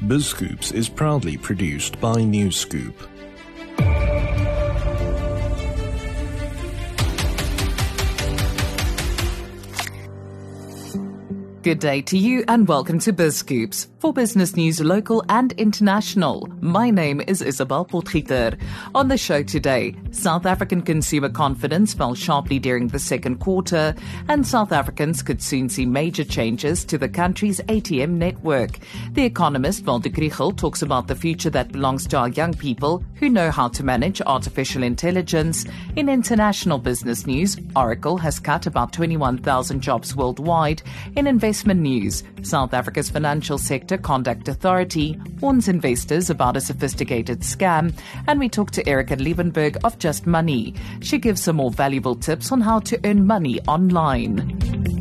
BizScoops is proudly produced by NewsScoop. Good day to you and welcome to BizScoops, for business news local and international. My name is Isabel Potgieter. On the show today, South African consumer confidence fell sharply during the second quarter, and South Africans could soon see major changes to the country's ATM network. The economist Waldo Krugell talks about the future that belongs to our young people who know how to manage artificial intelligence. In international business news, Oracle has cut about 21,000 jobs worldwide. In investment news, South Africa's Financial Sector Conduct Authority warns investors about a sophisticated scam, and we talk to Erica Liebenberg of Just Money. She gives some more valuable tips on how to earn money online.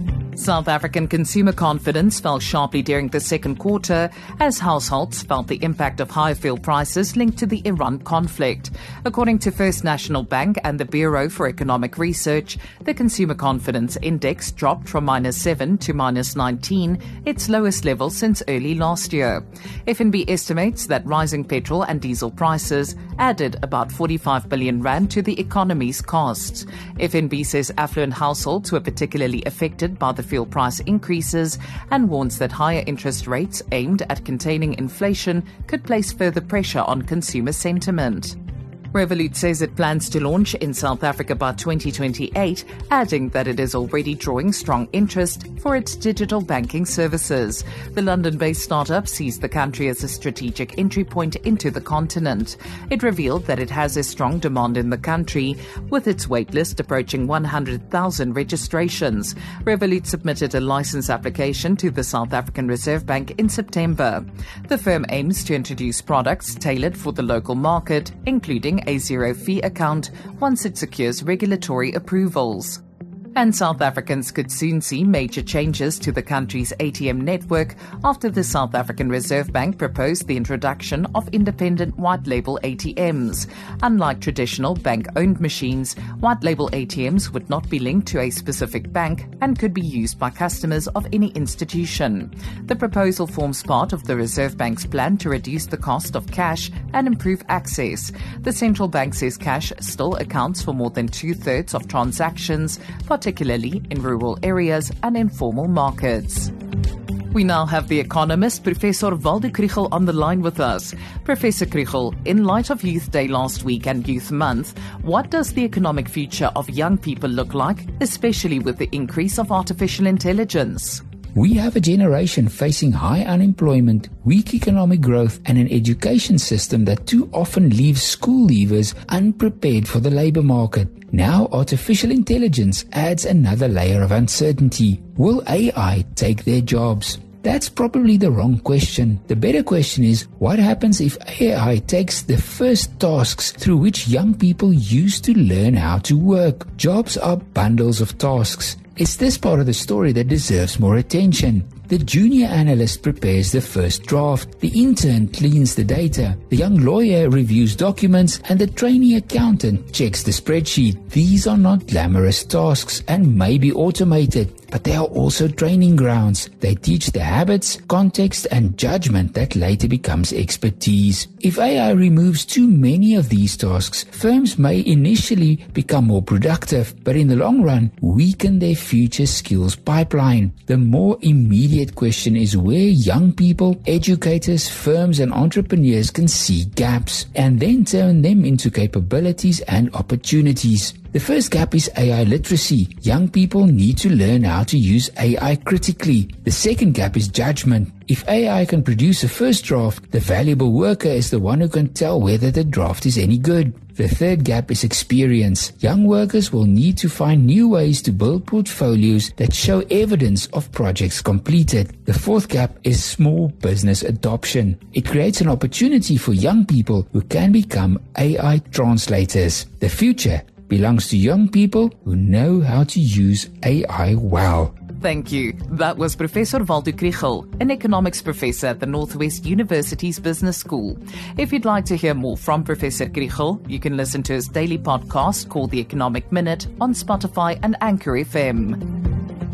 South African consumer confidence fell sharply during the second quarter as households felt the impact of high fuel prices linked to the Iran conflict. According to First National Bank and the Bureau for Economic Research, the consumer confidence index dropped from -7 to -19, its lowest level since early last year. FNB estimates that rising petrol and diesel prices added about 45 billion rand to the economy's costs. FNB says affluent households were particularly affected by the fuel price increases and warns that higher interest rates aimed at containing inflation could place further pressure on consumer sentiment. Revolut says it plans to launch in South Africa by 2028, adding that it is already drawing strong interest for its digital banking services. The London-based startup sees the country as a strategic entry point into the continent. It revealed that it has a strong demand in the country, with its waitlist approaching 100,000 registrations. Revolut submitted a license application to the South African Reserve Bank in September. The firm aims to introduce products tailored for the local market, including a zero-fee account once it secures regulatory approvals. And South Africans could soon see major changes to the country's ATM network after the South African Reserve Bank proposed the introduction of independent white-label ATMs. Unlike traditional bank-owned machines, white-label ATMs would not be linked to a specific bank and could be used by customers of any institution. The proposal forms part of the Reserve Bank's plan to reduce the cost of cash and improve access. The central bank says cash still accounts for more than two-thirds of transactions, particularly in rural areas and informal markets. We now have the economist, Professor Waldo Krugell, on the line with us. Professor Krugell, in light of Youth Day last week and Youth Month, what does the economic future of young people look like, especially with the increase of artificial intelligence? We have a generation facing high unemployment, weak economic growth, and an education system that too often leaves school leavers unprepared for the labor market. Now artificial intelligence adds another layer of uncertainty. Will AI take their jobs? That's probably the wrong question. The better question is, what happens if AI takes the first tasks through which young people used to learn how to work? Jobs are bundles of tasks. It's this part of the story that deserves more attention. The junior analyst prepares the first draft, the intern cleans the data, the young lawyer reviews documents, and the trainee accountant checks the spreadsheet. These are not glamorous tasks and may be automated, but they are also training grounds. They teach the habits, context, and judgment that later becomes expertise. If AI removes too many of these tasks, firms may initially become more productive, but in the long run, weaken their future skills pipeline. The more immediate question is where young people, educators, firms, and entrepreneurs can see gaps and then turn them into capabilities and opportunities. The first gap is AI literacy. Young people need to learn how to use AI critically. The second gap is judgment. If AI can produce a first draft, the valuable worker is the one who can tell whether the draft is any good. The third gap is experience. Young workers will need to find new ways to build portfolios that show evidence of projects completed. The fourth gap is small business adoption. It creates an opportunity for young people who can become AI translators. The future belongs to young people who know how to use AI well. Thank you. That was Professor Waldo Krugell, an economics professor at the Northwest University's Business School. If you'd like to hear more from Professor Krugell, you can listen to his daily podcast called The Economic Minute on Spotify and Anchor FM.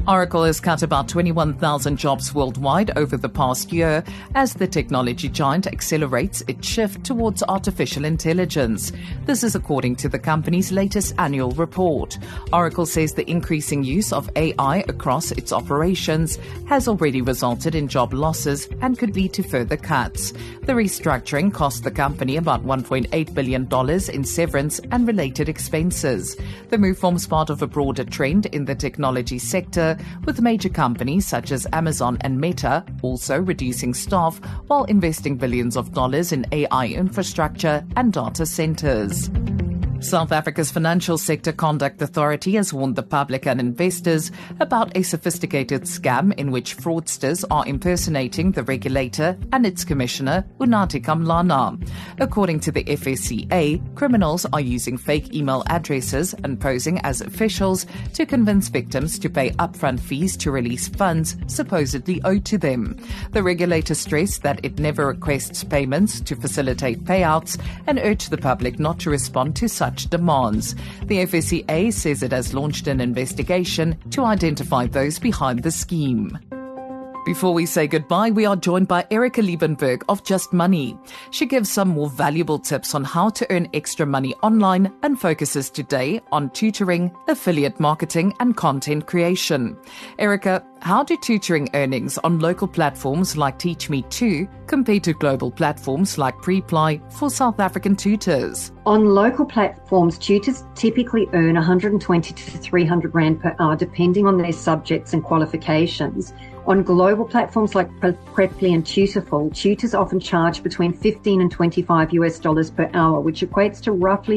Oracle has cut about 21,000 jobs worldwide over the past year as the technology giant accelerates its shift towards artificial intelligence. This is according to the company's latest annual report. Oracle says the increasing use of AI across its operations has already resulted in job losses and could lead to further cuts. The restructuring cost the company about $1.8 billion in severance and related expenses. The move forms part of a broader trend in the technology sector, with major companies such as Amazon and Meta also reducing staff while investing billions of dollars in AI infrastructure and data centers. South Africa's Financial Sector Conduct Authority has warned the public and investors about a sophisticated scam in which fraudsters are impersonating the regulator and its commissioner, Unathi Kamlana. According to the FSCA, criminals are using fake email addresses and posing as officials to convince victims to pay upfront fees to release funds supposedly owed to them. The regulator stressed that it never requests payments to facilitate payouts and urged the public not to respond to such demands. The FSCA says it has launched an investigation to identify those behind the scheme. Before we say goodbye, we are joined by Erica Liebenberg of Just Money. She gives some more valuable tips on how to earn extra money online and focuses today on tutoring, affiliate marketing, and content creation. Erica, how do tutoring earnings on local platforms like TeachMe2 compare to global platforms like Preply for South African tutors? On local platforms, tutors typically earn 120 to 300 Rand per hour, depending on their subjects and qualifications. On global platforms like Preply and Tutorful, tutors often charge between $15 and $25 per hour, which equates to roughly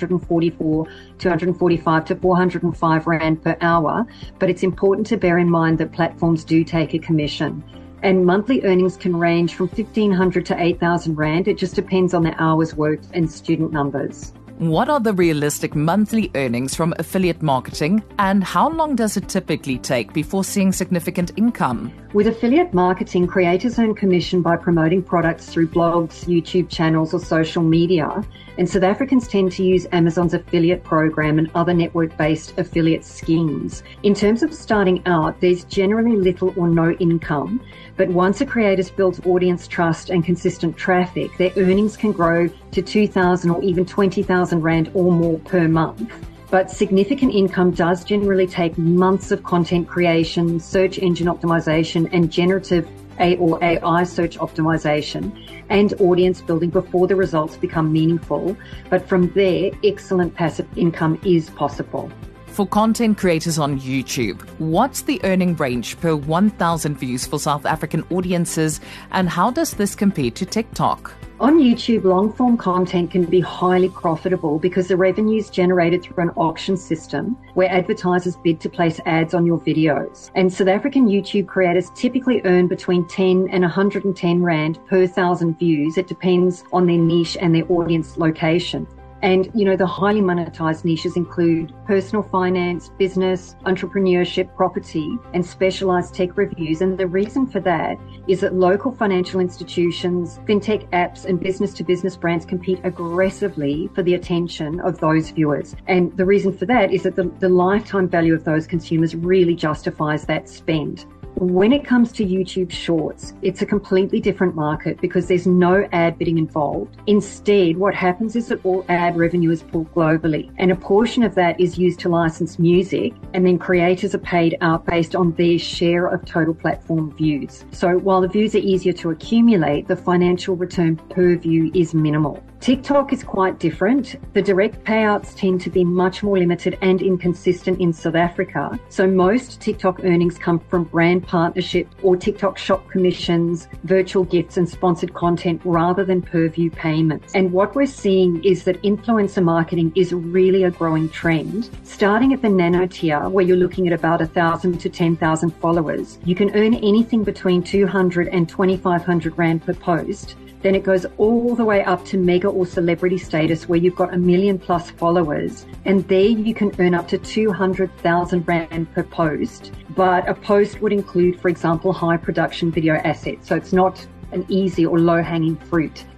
245 to 405 Rand per hour. But it's important to bear in mind that platforms do take a commission. And monthly earnings can range from 1,500 to 8,000 Rand. It just depends on the hours worked and student numbers. What are the realistic monthly earnings from affiliate marketing, and how long does it typically take before seeing significant income? With affiliate marketing, creators earn commission by promoting products through blogs, YouTube channels, or social media. And South Africans tend to use Amazon's affiliate program and other network-based affiliate schemes. In terms of starting out, there's generally little or no income. But once a creator's built audience trust and consistent traffic, their earnings can grow to 2,000 or even 20,000 Rand or more per month. But significant income does generally take months of content creation, search engine optimization, and generative AI search optimization, and audience building before the results become meaningful. But from there, excellent passive income is possible. For content creators on YouTube, what's the earning range per 1,000 views for South African audiences, and how does this compare to TikTok? On YouTube, long-form content can be highly profitable because the revenue is generated through an auction system where advertisers bid to place ads on your videos. And South African YouTube creators typically earn between 10 and 110 Rand per 1,000 views. It depends on their niche and their audience location. And, the highly monetized niches include personal finance, business, entrepreneurship, property, and specialized tech reviews. And the reason for that is that local financial institutions, fintech apps, and business-to-business brands compete aggressively for the attention of those viewers. And the reason for that is that the lifetime value of those consumers really justifies that spend. When it comes to YouTube Shorts, it's a completely different market because there's no ad bidding involved. Instead, what happens is that all ad revenue is pulled globally, and a portion of that is used to license music, and then creators are paid out based on their share of total platform views. So while the views are easier to accumulate, the financial return per view is minimal. TikTok is quite different. The direct payouts tend to be much more limited and inconsistent in South Africa. So most TikTok earnings come from brand partnership or TikTok shop commissions, virtual gifts, and sponsored content rather than per view payments. And what we're seeing is that influencer marketing is really a growing trend. Starting at the nano tier, where you're looking at about 1,000 to 10,000 followers, you can earn anything between 200 and 2,500 Rand per post. Then it goes all the way up to mega or celebrity status where you've got 1 million plus followers. And there you can earn up to 200,000 Rand per post. But a post would include, for example, high production video assets. So it's not an easy or low-hanging fruit.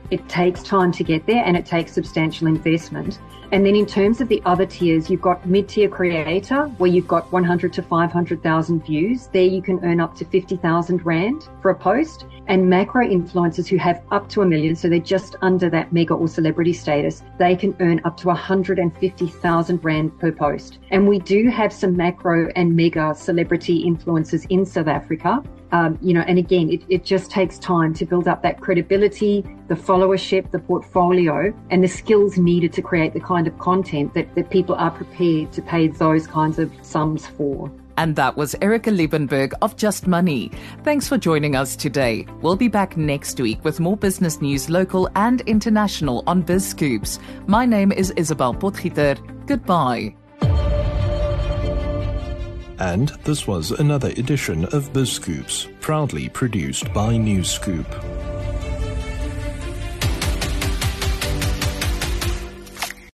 It takes time to get there and it takes substantial investment. And then in terms of the other tiers, you've got mid-tier creator, where you've got 100 to 500,000 views. There you can earn up to 50,000 Rand for a post. And macro influencers who have up to 1 million, so they're just under that mega or celebrity status, they can earn up to 150,000 Rand per post. And we do have some macro and mega celebrity influencers in South Africa. And again, it just takes time to build up that credibility, the followership, the portfolio, and the skills needed to create the kind of content that people are prepared to pay those kinds of sums for. And that was Erica Liebenberg of Just Money. Thanks for joining us today. We'll be back next week with more business news, local and international, on BizScoops. My name is Isabel Potgieter. Goodbye. And this was another edition of BizScoops, proudly produced by Newscoop.